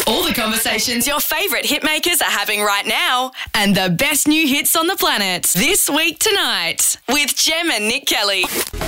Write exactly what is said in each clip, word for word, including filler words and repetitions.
All the conversations your favourite hitmakers are having right now and the best new hits on the planet this week tonight with Gem and Nick Kelly.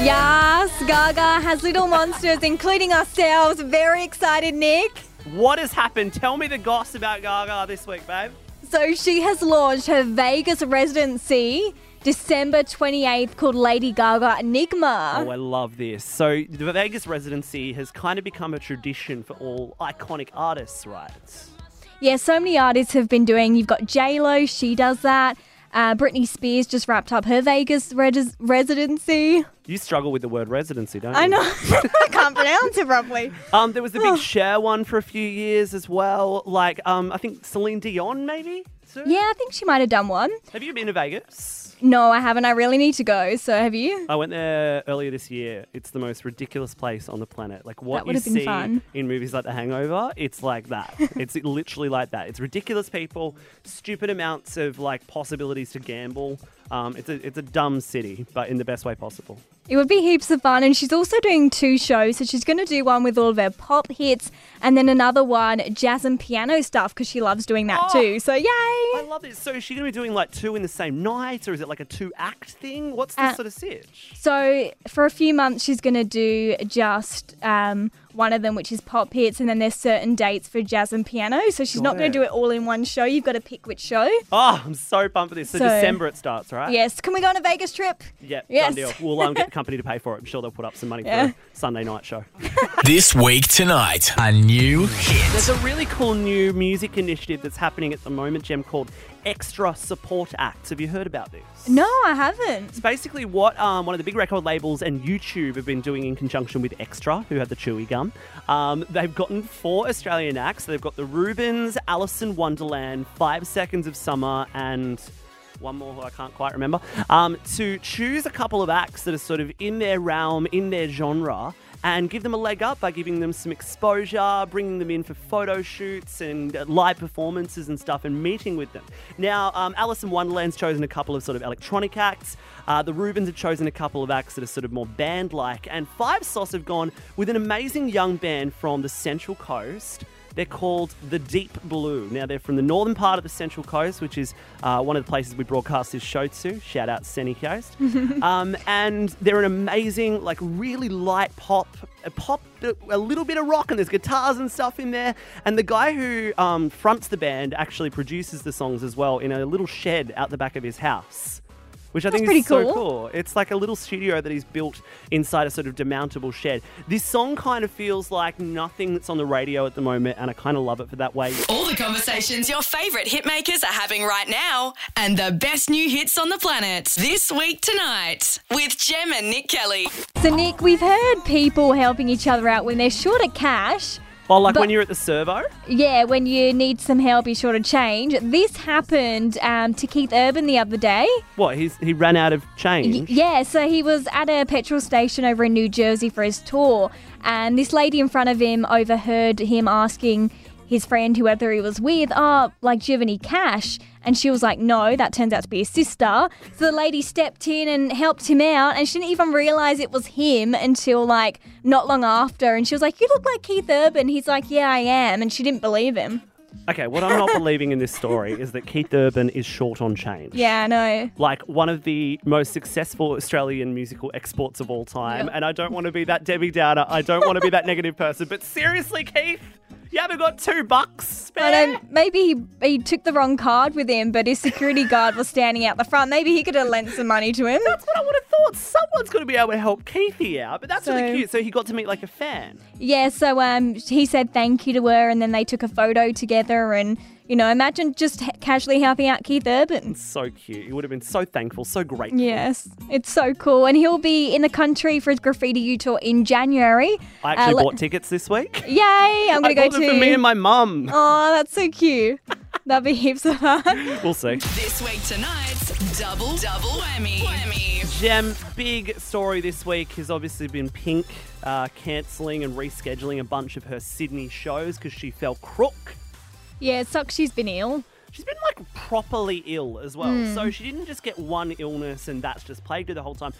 Yes, Gaga has little monsters, including ourselves. Very excited, Nick. What has happened? Tell me the goss about Gaga this week, babe. So she has launched her Vegas residency December twenty-eighth called Lady Gaga Enigma. Oh, I love this. So the Vegas residency has kind of become a tradition for all iconic artists, right? Yeah, so many artists have been doing. You've got J-Lo, she does that. Uh, Britney Spears just wrapped up her Vegas res- residency. You struggle with the word residency, don't you? I know. I can't pronounce it properly. Um, there was the big Cher one for a few years as well. Like, um, I think Celine Dion, maybe? So, Yeah, I think she might have done one. have you been to Vegas? No, I haven't. I really need to go. So have you? I went there earlier this year. It's the most ridiculous place on the planet. Like what That would you have been see fun. in movies like The Hangover, it's like that. It's literally like that. It's ridiculous people, stupid amounts of like possibilities to gamble. Um, it's a it's a dumb city, but in the best way possible. It would be heaps of fun. And she's also doing two shows. So she's going to do one with all of her pop hits and then another one, jazz and piano stuff, because she loves doing that Oh, too. So yay! I love this. So is she going to be doing like two in the same night, or is it like a two-act thing? What's the Uh, sort of sitch? So for a few months, she's going to do just um, one of them, which is pop hits. And then there's certain dates for jazz and piano. So she's not Got going to it. do it all in one show. You've got to pick which show. Oh, I'm so pumped for this. So, So- December it starts, right? Yes. Can we go on a Vegas trip? Yep, Yes. done deal. We'll um, get the company to pay for it. I'm sure they'll put up some money Yeah. for a Sunday night show. This week tonight, a new hit. There's a really cool new music initiative that's happening at the moment, Gem, called Extra Support Acts. Have you heard about this? No, I haven't. It's basically what um, one of the big record labels and YouTube have been doing in conjunction with Extra, who have the chewy gum. Um, they've gotten four Australian acts. They've got the Rubens, Alison Wonderland, Five Seconds of Summer, and one more who I can't quite remember, um, to choose a couple of acts that are sort of in their realm, in their genre, and give them a leg up by giving them some exposure, bringing them in for photo shoots and uh, live performances and stuff, and meeting with them. Now, um, Alice in Wonderland's chosen a couple of sort of electronic acts. Uh, the Rubens have chosen a couple of acts that are sort of more band-like. And Five Sauce have gone with an amazing young band from the Central Coast. They're called the Deep Blue. Now, they're from the northern part of the Central Coast, which is uh, one of the places we broadcast this show to. Shout out Sunny Coast. um, and they're an amazing, like, really light pop, a pop, a little bit of rock, and there's guitars and stuff in there. And the guy who um, fronts the band actually produces the songs as well in a little shed out the back of his house, which I That's think pretty is so cool. cool. It's like a little studio that he's built inside a sort of demountable shed. This song kind of feels like nothing that's on the radio at the moment, and I kind of love it for that way. All the conversations your favourite hitmakers are having right now and the best new hits on the planet this week tonight with Gem and Nick Kelly. So, Nick, we've heard people helping each other out when they're short of cash. Well, like But- when you're at the servo. Yeah, when you need some help, you're short of change. This happened um, to Keith Urban the other day. What, he's, he ran out of Y- change? yeah, so he was at a petrol station over in New Jersey for his tour, and this lady in front of him overheard him asking his friend, whoever he was with, oh, like, do you have any cash? And she was like, no, that turns out to be his sister. So the lady stepped in and helped him out, and she didn't even realise it was him until, like, not long after. And she was like, you look like Keith Urban. He's like, yeah, I am. And she didn't believe him. Okay, what I'm not believing in this story is that Keith Urban is short on change. Yeah, I know. Like one of the most successful Australian musical exports of all time. Yep. And I don't want to be that Debbie Downer. I don't want to be that negative person. But seriously, Keith, you haven't got two bucks spare? I don't, maybe he, he took the wrong card with him, but his security guard was standing out the front. Maybe he could have lent some money to him. That's what I would have thought. Someone's got to be able to help Keithy out. But that's So- really cute. So he got to meet like a fan. Yeah, so um, he said thank you to her, and then they took a photo together, and, you know, imagine just ha- casually helping out Keith Urban. So cute. He would have been so thankful, so grateful. Yes, it's so cool. And he'll be in the country for his Graffiti U tour in January. I actually Uh, le- bought tickets this week. Yay, I'm I going to go bought them too. for me and my mum. Oh, that's so cute. That'd be heaps of fun. We'll see. This week tonight's double double whammy. Whammy. Gem, big story this week has obviously been Pink uh, cancelling and rescheduling a bunch of her Sydney shows because she fell crook. Yeah, it sucks she's been ill. She's been like properly ill as well. So she didn't just get one illness and that's just plagued her the whole time. She's been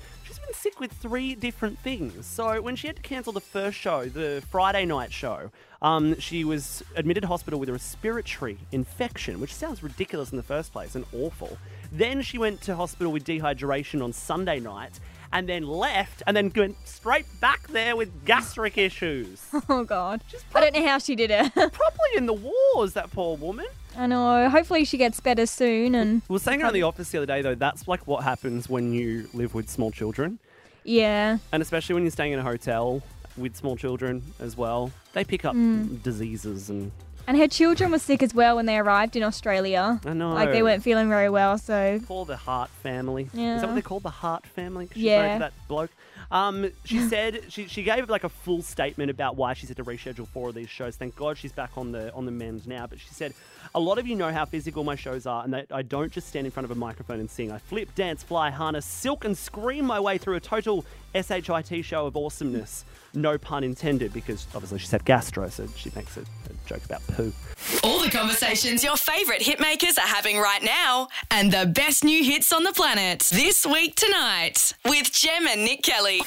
been sick with three different things. So when she had to cancel the first show, the Friday night show, um, she was admitted to hospital with a respiratory infection, which sounds ridiculous in the first place and awful. Then she went to hospital with dehydration on Sunday night and then left and then went straight back there with gastric issues. Oh, God. I don't know how she did it. Probably in the wars, that poor woman. I know. Hopefully she gets better soon. And We were saying around the office the other day, though, that's like what happens when you live with small children. Yeah. And especially when you're staying in a hotel with small children as well. They pick up Mm. diseases and... And her children were sick as well when they arrived in Australia. I know. Like they weren't feeling very well, so... Call the Hart family. Yeah. Is that what they're called? The Hart family? 'Cause she's Yeah. married to that bloke. Um, she said she she gave like a full statement about why she's had to reschedule four of these shows. Thank God she's back on the on the mend now. But she said, a lot of you know how physical my shows are, and that I don't just stand in front of a microphone and sing. I flip, dance, fly, harness, silk, and scream my way through a total S H I T show of awesomeness. No pun intended, because obviously she's had gastro, so she makes a, a joke about poo. All the conversations your favourite hitmakers are having right now, and the best new hits on the planet. This Week Tonight with Gem and Nick Kelly.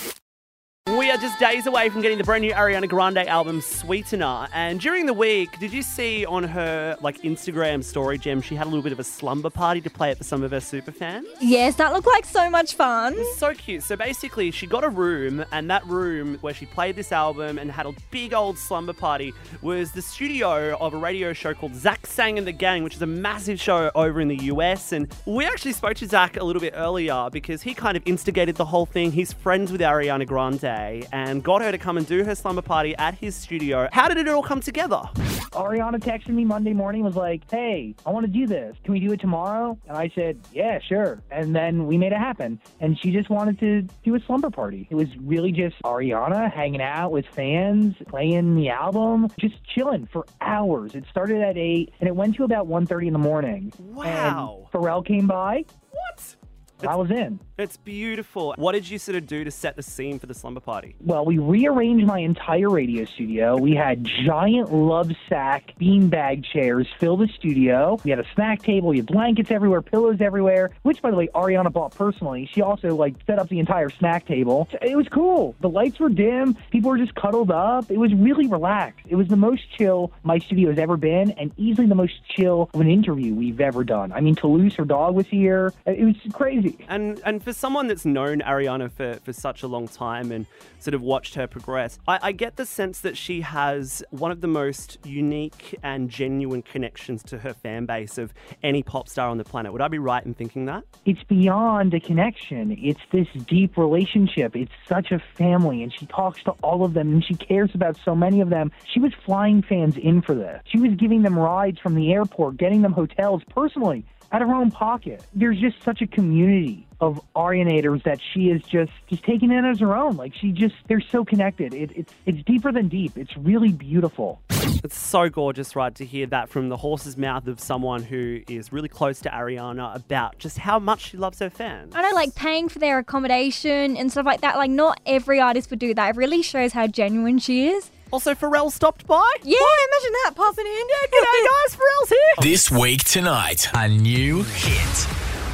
We are just days away from getting the brand new Ariana Grande album, Sweetener. And during the week, did you see on her like Instagram story, Gem, she had a little bit of a slumber party to play it for some of her super fans? Yes, that looked like so much fun. So cute. So basically, she got a room, and that room where she played this album and had a big old slumber party was the studio of a radio show called Zach Sang and the Gang, which is a massive show over in the U S. And we actually spoke to Zach a little bit earlier because he kind of instigated the whole thing. He's friends with Ariana Grande and got her to come and do her slumber party at his studio. How did it all come together? Ariana texted me Monday morning, was like, hey, I want to do this. Can we do it tomorrow? And I said, yeah, sure. And then we made it happen. And she just wanted to do a slumber party. It was really just Ariana hanging out with fans, playing the album, just chilling for hours. It started at eight, and it went to about one thirty in the morning. Wow. And Pharrell came by. What? I was in. It's beautiful. What did you sort of do to set the scene for the slumber party? Well, we rearranged my entire radio studio. We had giant love sack beanbag chairs fill the studio. We had a snack table. We had blankets everywhere, pillows everywhere, which, by the way, Ariana bought personally. She also, like, set up the entire snack table. It was cool. The lights were dim. People were just cuddled up. It was really relaxed. It was the most chill my studio has ever been, and easily the most chill of an interview we've ever done. I mean, Toulouse, her dog, was here. It was crazy. And and for someone that's known Ariana for, for such a long time and sort of watched her progress, I, I get the sense that she has one of the most unique and genuine connections to her fan base of any pop star on the planet. Would I be right in thinking that? It's beyond a connection. It's this deep relationship. It's such a family, and she talks to all of them, and she cares about so many of them. She was flying fans in for this. She was giving them rides from the airport, getting them hotels personally, out of her own pocket. There's just such a community of Arianators that she is just just taking it as her own. Like, she just, they're so connected. It, it's it's deeper than deep. It's really beautiful. It's so gorgeous, right, to hear that from the horse's mouth of someone who is really close to Ariana about just how much she loves her fans. I know, like paying for their accommodation and stuff like that. Like, not every artist would do that. It really shows how genuine she is. Also, Pharrell stopped by. Yeah, imagine that popping in. Yeah, g'day guys, Pharrell's here. This Week Tonight, a new hit.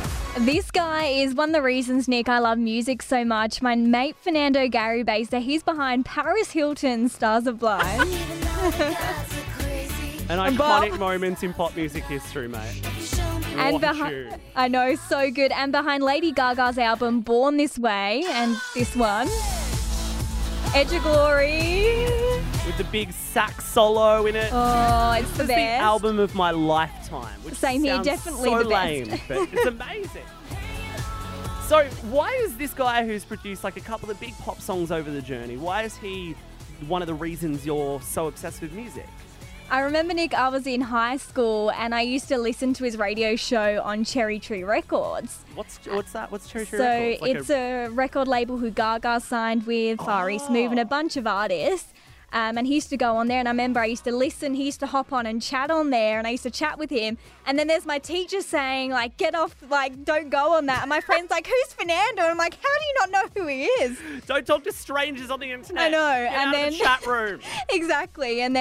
This guy is one of the reasons, Nick, I love music so much. My mate Fernando Garibesa, he's behind Paris Hilton's Stars Are Blind. An iconic moment in pop music history, mate. And What a behind, tune. I know, so good. And behind Lady Gaga's album Born This Way and this one, Edge of Glory. With the big sax solo in it. Oh, it's This the is the best. album of my lifetime. Which Same here, sounds definitely so the best. lame, but it's amazing. So why is this guy who's produced like a couple of big pop songs over the journey, why is he one of the reasons you're so obsessed with music? I remember, Nick, I was in high school and I used to listen to his radio show on Cherry Tree Records. What's what's that? What's Cherry Tree So Records? Like it's a... record label who Gaga signed with, Far East Move, and a bunch of artists. Um, and he used to go on there, and I remember I used to listen. He used to hop on and chat on there, and I used to chat with him. And then there's my teacher saying, like, get off, like, don't go on that. And my friend's like, who's Fernando? And I'm like, how do you not know who he is? Don't talk to strangers on the internet. I know, Get and out then of the chat room. Exactly. And then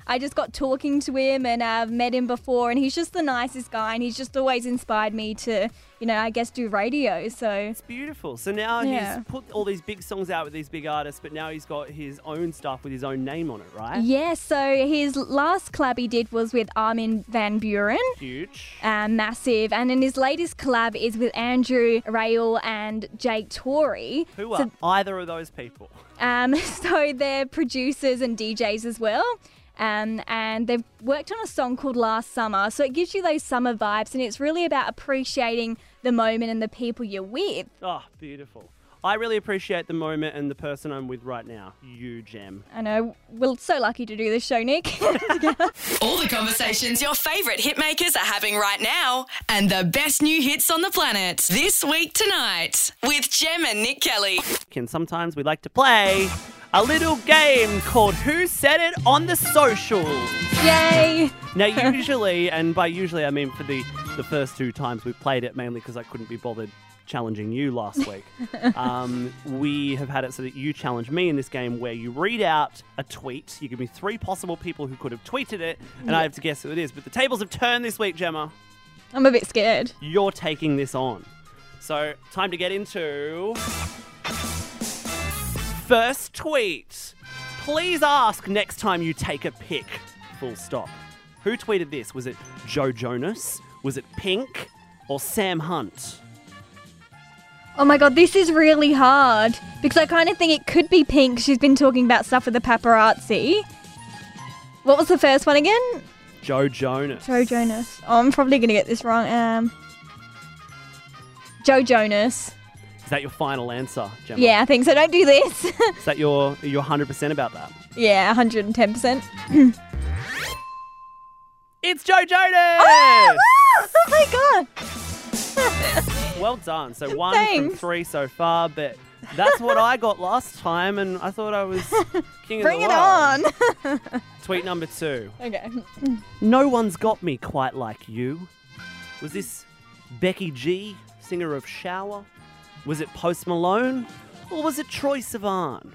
I just got talking to him and I've met him before, and he's just the nicest guy, and he's just always inspired me to, you know, I guess do radio. So It's beautiful. So now Yeah. he's put all these big songs out with these big artists, but now he's got his own stuff with his own name on it, right? yeah, so his last collab he did was with Armin van Buuren. Huge. Um, massive. And then his latest collab is with Andrew Rayel and Jake Torrey. Who So are either of those people? Um, so they're producers and D Js as well. Um, and they've worked on a song called Last Summer. So it gives you those summer vibes, and it's really about appreciating the moment and the people you're with. Oh, beautiful. I really appreciate the moment and the person I'm with right now. You, Gem. I know, we're so lucky to do this show, Nick. All the conversations your favourite hitmakers are having right now, and the best new hits on the planet. This Week Tonight with Gem and Nick Kelly. And sometimes we like to play a little game called Who Said It on the Socials. Yay! Now, usually, and by usually I mean for the, the first two times we played it, mainly because I couldn't be bothered challenging you last week, um, we have had it so that you challenge me in this game where you read out a tweet. You give me three possible people who could have tweeted it, and I have to guess who it is. But the tables have turned this week, Gemma. I'm a bit scared. You're taking this on. So, time to get into... First tweet. Please ask next time you take a pic. Full stop. Who tweeted this? Was it Joe Jonas? Was it Pink? Or Sam Hunt? Oh my god, this is really hard because I kind of think it could be Pink. She's been talking about stuff with the paparazzi. What was the first one again? Joe Jonas. Joe Jonas. Oh, I'm probably going to get this wrong. Um, Joe Jonas. Is that your final answer, Gemma? Yeah, I think so. Don't do this. Is that your, are you one hundred percent about that? Yeah, one hundred ten percent. It's Joe Jonas! Oh, oh my god. Well done. So one from Thanks. three so far, but that's what I got last time, and I thought I was king of Bring the it world. on. Tweet number two. Okay. No one's got me quite like you. Was this Becky G, singer of Shower? Was it Post Malone? Or was it Troye Sivan?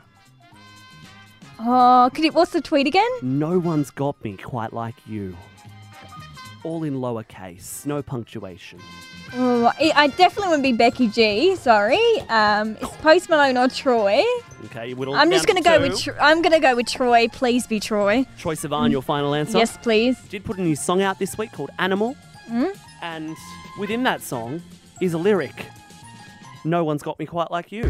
Oh, could you, what's the tweet again? No one's got me quite like you. All in lowercase, no punctuation. Oh, I I definitely wouldn't be Becky G. Sorry. Um, it's Post Malone or Troy. Okay, you whittled I'm it just down gonna to go two. with. Tro- I'm gonna go with Troy. Please be Troy. Troye Sivan, your final answer? Yes, please. Did put a new song out this week called Animal. Mm? And within that song is a lyric. No one's got me quite like you.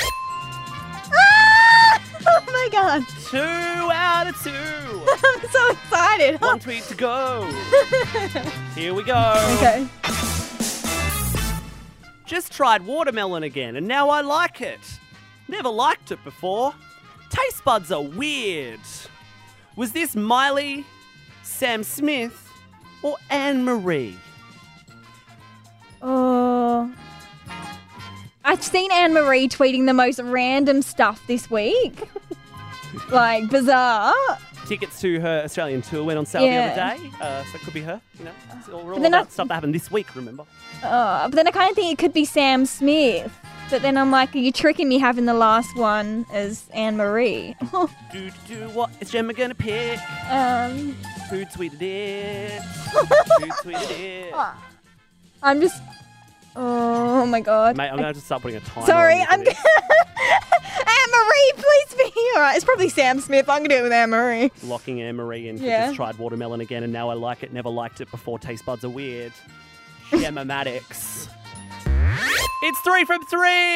Ah! Oh my god! Two out of two. I'm so excited. One tweet to go. Here we go. Okay. Just tried watermelon again, and now I like it. Never liked it before. Taste buds are weird. Was this Miley, Sam Smith, or Anne Marie? Oh. I've seen Anne Marie tweeting the most random stuff this week. Like, bizarre. Tickets to her Australian tour went on sale Yeah. the other day, uh, so it could be her. You know, it's all, all then about I- stuff that happened this week. Remember? Uh, but then I kind of think it could be Sam Smith. But then I'm like, are you tricking me having the last one as Anne Marie? Do do what is Gemma gonna pick? um, Who tweeted it? Who tweeted it? I'm just. Oh my god. Mate, I'm gonna have to start putting a timer. Sorry, on you I'm. for Anne this. Marie, please be here. It's probably Sam Smith. I'm gonna do it with Anne Marie. Locking Anne Marie in. 'Cause Yeah. Just tried watermelon again, and now I like it. Never liked it before. Taste buds are weird. Gemma Maddox. It's three from three.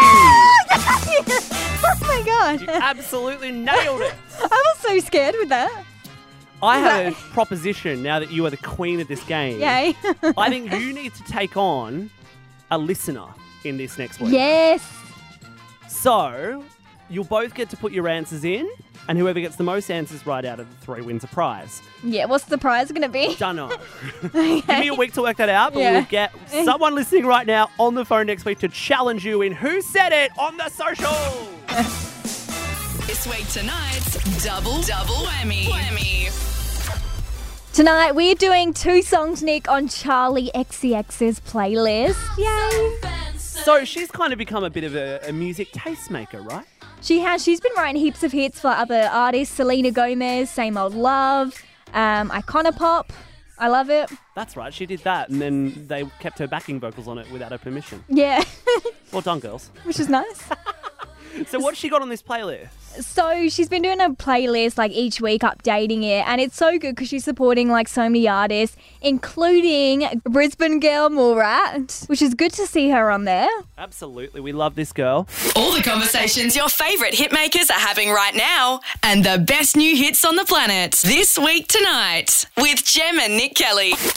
Oh my god. You absolutely nailed it. I was so scared with that. I have a proposition now that you are the queen of this game. Yay. I think you need to take on a listener in this next week. Yes. So, you'll both get to put your answers in, and whoever gets the most answers right out of the three wins a prize. Yeah, what's the prize going to be? Dunno. Give me a week to work that out, but Yeah. we'll get someone listening right now on the phone next week to challenge you in Who Said It on the social. This Week Tonight's double, double whammy. Whammy. Tonight we're doing two songs, Nick, on Charlie X C X's playlist. Yay. So she's kind of become a bit of a, a music tastemaker, right? She has. She's been writing heaps of hits for other artists. Selena Gomez, Same Old Love, um, Iconopop. I love it. That's right, she did that, and then they kept her backing vocals on it without her permission. Yeah. Well done, girls. Which is nice. So what's she got on this playlist? So she's been doing a playlist like each week, updating it, and it's so good because she's supporting like so many artists, including Brisbane girl Murat, which is good to see her on there. Absolutely, we love this girl. All the conversations your favourite hitmakers are having right now, and the best new hits on the planet. This Week Tonight with Gem and Nick Kelly.